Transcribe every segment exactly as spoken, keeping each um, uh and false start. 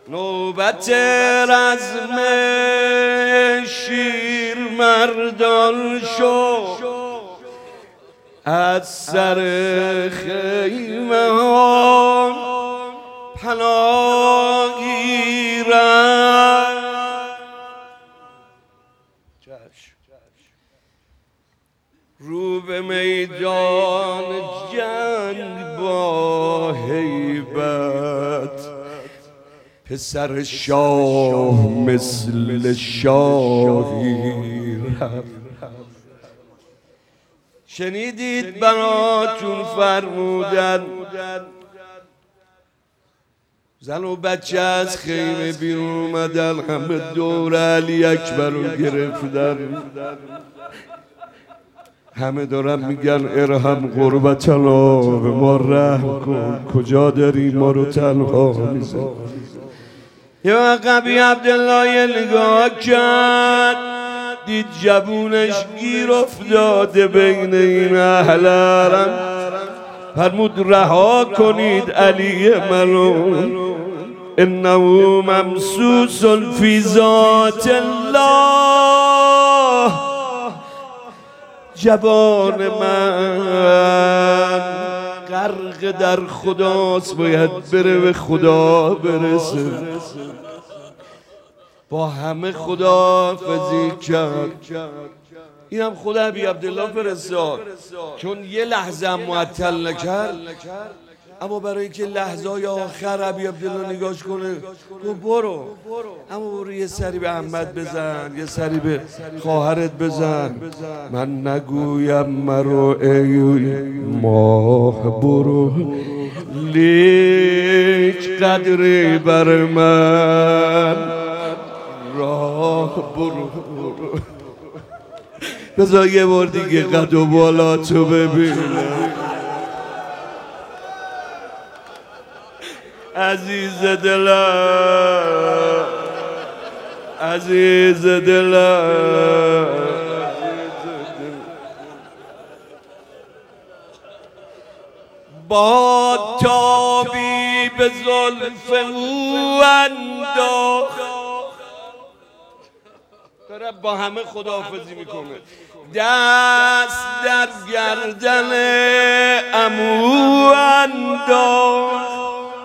نوبت رزم شیر مردان شو، از سر خیمه ها پناه گیرد. رو به میدان جنگ با هیبت، پسر شاه مثل شاهی رفت. شنیدید براتون فرمودن زن و بچه از خیمه بیرون اومدن، همه دور علی اکبر رو گرفتن، همه دارن میگن ارحم غربتنا، به ما رحم کن، کجا داری ما رو تنها میذاری. یه عقبی عبدالله یه نگاه کرد، دید جبونش گیر افتاده بین این اهل حرم. فرمود رها کنید علی منو، انه ممسوس فی ذات الله. جوان من غرق در خداست، باید بره به خدا برسه. با همه خداحافظی کرد. اینم خود ابی عبدالله فرستاد، چون یه لحظه هم معطل نکرد، اما برای اینکه لحظه های آخر ابی عبدالله نگاش کنه گفت برو، اما برو یه سری به احمد بزن، یه سری به خواهرت بزن. من نگویم مرو ای ماه برو، لیک قدری بر من راه برو. بذار یه بار دیگه قد و بالا تو ببینم. عزیز دلم، عزیز دلم، با تابی به زلف او انداخت. داره با همه خداحافظی میکنه، دست در گردن عمو انداخت.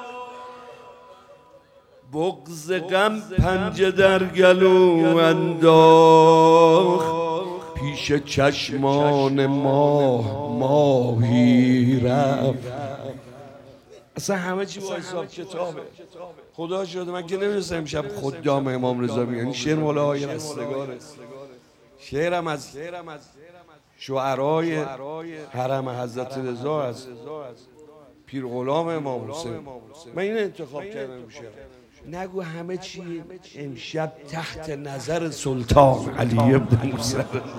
بغض غم پنجه در گلو انداخت. پیش چشمان ماه ماهی رفت. اصلا همه چی با حساب کتابه. خدا شده من که نمیدونستم امشب خدام امام رضا میگن. این شعر مال آقای رستگاره. شعرم از شعرای حرم حضرت رضا است، پیر غلام امام حسین. من این انتخاب کردم میشه. نگو همه چی امشب تحت نظر سلطان علی بن موسی.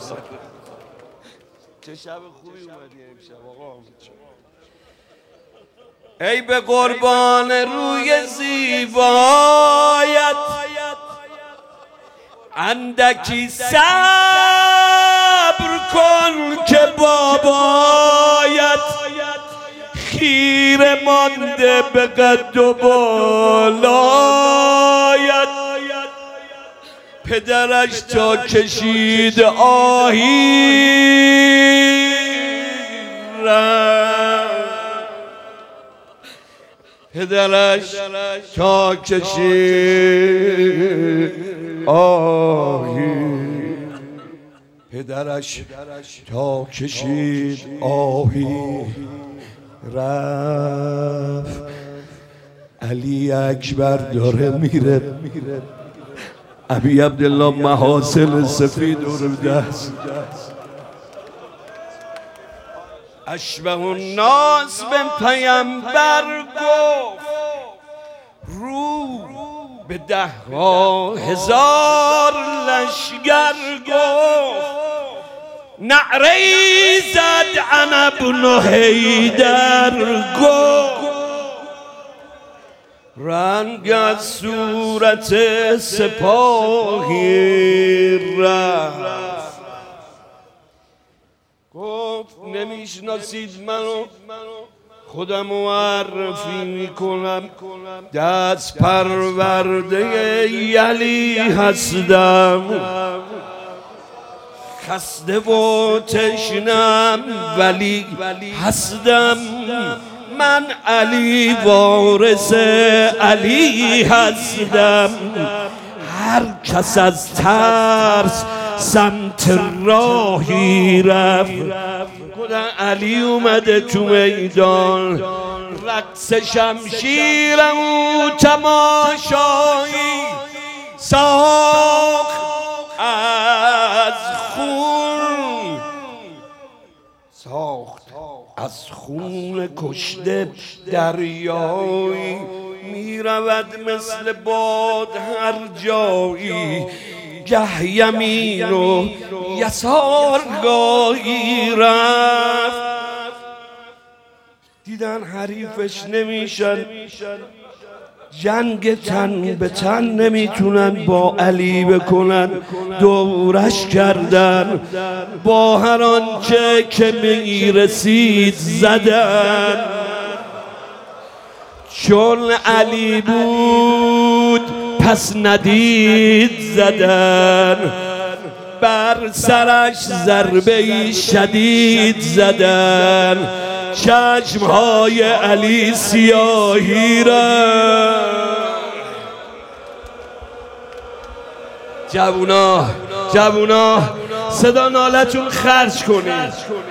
چه شب خوبی اومدی امشب آقا. ای به قربان روی زیبایت، اندکی صبر کن که بابایت خیره مانده به قد و بالایت. پدرش تا کشید آهی رفت، پدرش تا کشید آهی، پدرش تا کشید آهی رفت. علی اکبر داره میره، ابی عبدالله محاسن سفید دور دست. اشبه الناس به پیامبر گفت، رو به ده ها هزار لشگر گفت. نعره زد انا ابن حیدر گفت. رنگ از صورت سپاهی رفت. گفت نمیشناسید منو؟ خودم معرفی میکنم، دست پرورده یلی هستم، خسته و تشنم ولی هستم. من علی وارث علی هستم. هر کس از ترس سمت راهی رفت، خدا علی اومده تو میدان، رقص شمشیرم و تماشایی ساخت از خون، ساخت از خون کشته دریایی، میرود مثل باد هر جایی، گه یمین و یسار گاهی رفت. دیدن حریفش نمیشن، جنگ تن به تن نمیتونن با علی بکنن، دورش کردن، با هر آنچه که میرسید زدن. چون علی بود پس ندید زدن، بر سرش ضربه شدید زدن، چشمهای علی سیاهی را. جوونا جوونا صدا نالتون خرج کنید.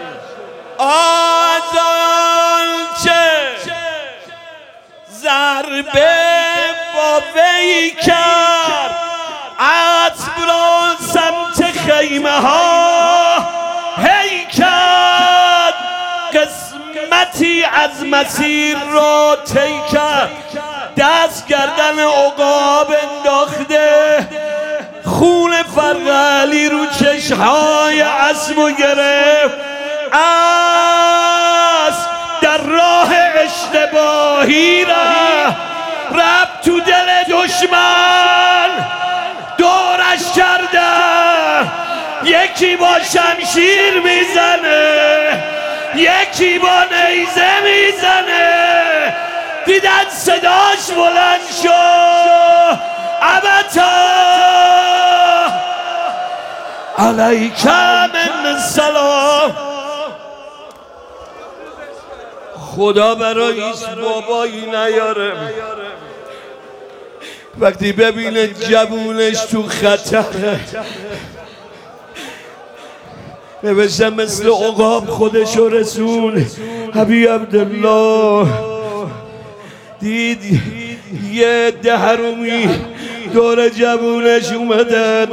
آنچه ضربه با وی کرد، اسب را سمت خیمه ها هی کرد، قسمتی از مسیر را طی کرد، دست گردن عقاب انداخته، خون فرق علی رو چشمهای اسب و گرفت. اسب در راه اشتباهی رفت، رفت تو دل دشمن، دورش کرده، یکی با شمشیر میزنه، یکی با نیزه میزنه. دیدن صداش بلند شد، ابتا علیک من سلام. خدا برای هیچ بابایی نیاره، وقتی ببینه جوونش تو خطره، نوشته مثل عقاب خودشو رسون. حبیب عبدالله دید یه ده حرومی دور جوونش اومدن،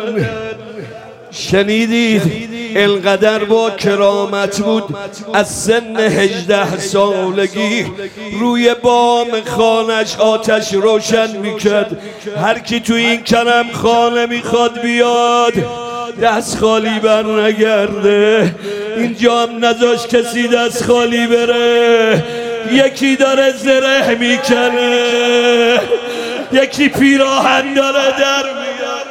شنیدید انقدر با کرامت بود، از سن هجده سالگی روی بام خانش آتش روشن میکرد. هر کی تو این کرم خانه میخواد بیاد دست خالی بر نگرده. اینجا هم نذاش کسی دست خالی بره. یکی داره زره میکنه، یکی پیراهن داره در میاد.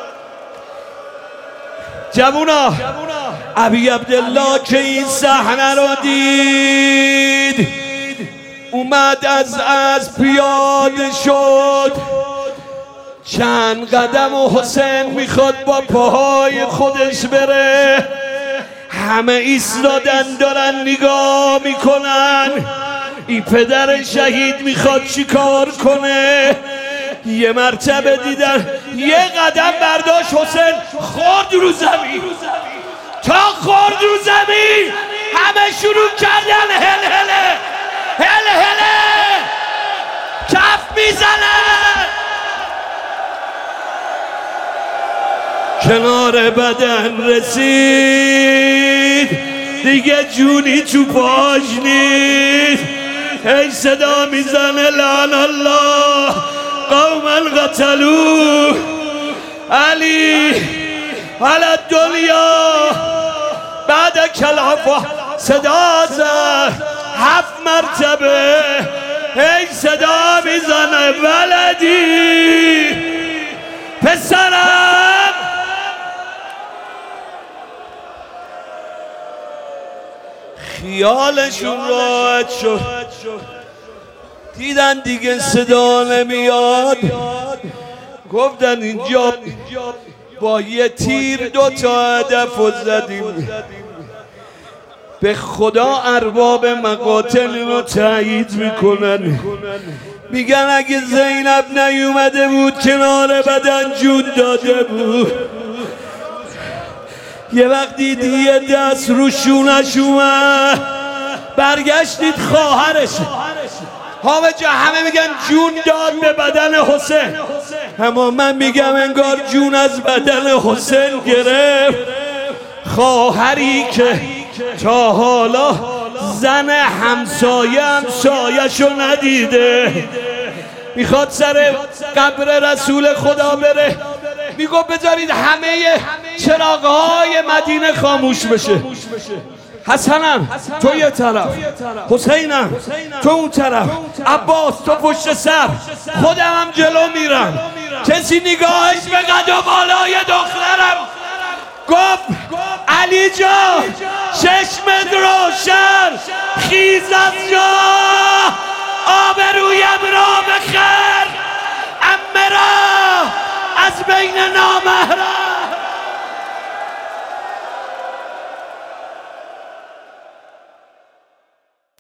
جوونا ابی عبدالله که این صحنه رو دید، اومد از از پیاده شد، چند قدم و حسین میخواد با پاهای خودش بره، همه ایستادن دارن نگاه میکنن. این پدر شهید میخواد چی کار کنه؟ یه مرتبه دیدن یه قدم برداشت، حسین خورد رو زمین. تا خورد رو زمین همه شروع کردن هل هله هل هله کف میزنن، کنار بدن رسید، دیگه جونی تو پاش نیست. هی صدا میزنه لعن الله قوما قتلوا علی علی الدنیا بعد کلافا. صدا زد هفت مرتبه، هی صدا میزنه ولدی پسرم. خیالشون راحت شد، دیدن دیگه صدا نمیاد، گفتن اینجا با یه تیر دو تا هدف زدیم. به خدا ارباب مقاتل اینو تایید میکنن، میگن اگه زینب نیومده بود کنار بدن جون داده بود. یه وقت دیدی یه دست رو شونش اومد، برگشتید خواهرش. حامد جا همه میگن جون داد به بدن حسین، اما من میگم انگار جون از بدن حسین گرفت. خواهری که تا حالا زن همسایه همسایه‌شو ندیده، میخواد سر قبر رسول خدا بره، میگو بذارید همه چراغ‌های مدینه خاموش بشه. حسنم تو یه طرف، حسینم تو اون طرف، عباس تو پشت سر، خودم هم جلو میرم. کسی نگاهش به قد و بالای دخترم گفت علی جان چشمت روشن، خیز از جا، آبرویم را بخر، عمه را از بین نامحرم